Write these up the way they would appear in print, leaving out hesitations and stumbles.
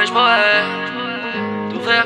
j'pourrais tout faire.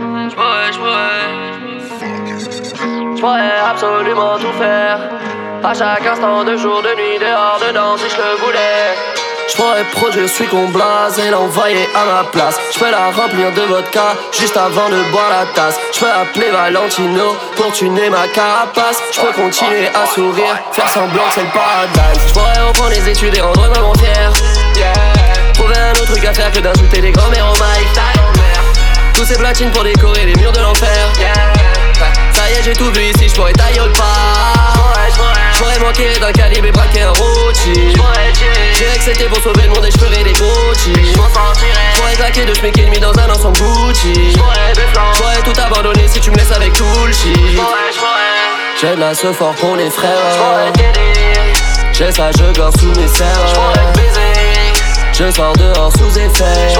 J'pourrais absolument tout faire. À chaque instant, de jour, de nuit, dehors, dedans, si je le voulais. J'pourrais produire celui qu'on blase et l'envoyer à ma place. J'peux la remplir de vodka juste avant de boire la tasse. J'peux appeler Valentino pour tuner ma carapace. J'peux continuer à sourire, faire semblant que c'est le paradise. J'pourrais reprendre les études et rendre maman fière. Trouver un autre truc à faire que d'insulter les grands-mères au mic. Tous ces platines pour décorer les murs de l'enfer. Ça y est, j'ai tout vu ici, j'pourrais tailler le pas. J'pourrais manquer d'un calibre et braquer un rôti. J'irais que c'était pour sauver le monde et j'ferais des goutis. J'pourrais claquer de schmick et demi dans un ensemble Gucci. J'pourrais tout abandonner si tu me laisses avec tout le shit. J'ai de la ce fort pour les frères. J'ai ça, je gore sous mes serres. Je sors dehors sous effet.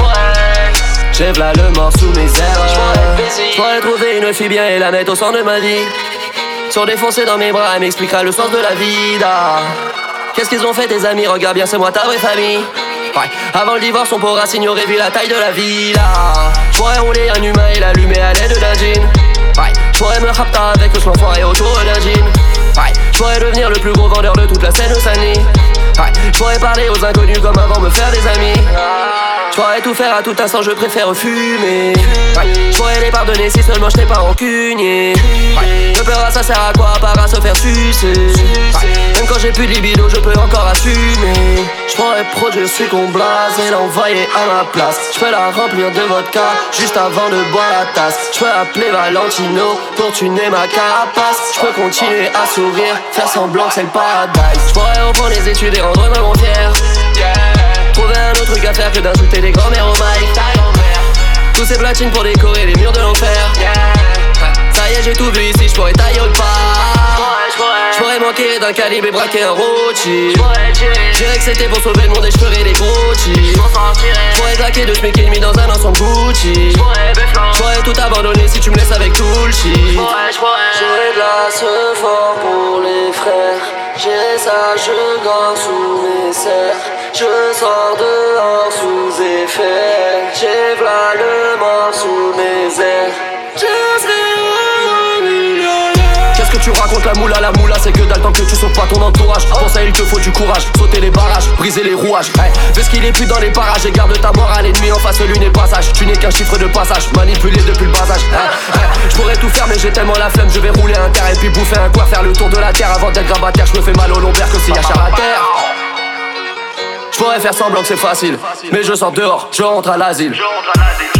J'ai v'là le mort sous mes airs. J'pourrais trouver une fille bien et la mettre au centre de ma vie. Sont défoncés dans mes bras, elle m'expliquera le sens de la vie. Qu'est-ce qu'ils ont fait tes amis, regarde bien c'est moi ta vraie famille. Ouais. Avant le divorce on pourra s'ignorer vu la taille de la villa. J'pourrais rouler un humain et l'allumer à l'aide d'un jean. Ouais. J'pourrais me rapta avec le foiré autour d'un jean. Ouais. J'pourrais devenir le plus gros vendeur de toute la scène au Sani. Ouais. J'pourrais parler aux inconnus comme avant, me faire des amis. J'pourrais tout faire à tout instant, je préfère fumer. Ouais. J'pourrais les pardonner si seulement j'étais pas rancunier. Ouais. Le peur, ça sert à quoi à part à se faire sucer. Ouais. Même quand j'ai plus de libido, je peux encore assumer. J'pourrais produire celui qu'on blase et l'envoyer à ma place. J'peux la remplir de vodka juste avant de boire la tasse. J'peux appeler Valentino pour tuner ma carapace. J'peux continuer à sourire, faire semblant que c'est le paradise. J'pourrais reprendre les études et rendre maman fière. Trouver un autre truc à faire que d'insulter les grands-mères au mic. Tous ces platines pour décorer les murs de l'enfer. Ça y est, j'ai tout vu ici, j'pourrais tailler le pas. J'pourrais manquer d'un calibre et braquer un rôti. J'irais que c'était pour sauver le monde et j'ferais des goutis. J'pourrais claquer de schmick et demi dans un ensemble Gucci. J'pourrais tout abandonner si tu me laisses avec tout le shit. J'ai de la ce fort pour les frères. J'ai ça, je gore sous mes serres. Je sors dehors sous effet. J'ai v'là le mort sous mes airs. Je serai un millionnaire. Qu'est-ce que tu racontes la moula c'est que dalle tant que tu sauves pas ton entourage. Pour ça il te faut du courage, sauter les barrages, briser les rouages. Hey, fais ce qu'il est plus dans les parages et garde ta mort à l'ennemi en face, lui n'est pas sage. Tu n'es qu'un chiffre de passage, manipulé depuis le bas âge. J'pourrais tout faire mais j'ai tellement la flemme, je vais rouler un terre et puis bouffer un coin, faire le tour de la terre avant d'être grabataire. Je me fais mal au lombaire que s'il y a char à terre. J'pourrais faire semblant que c'est facile, mais je sors dehors, je rentre à l'asile.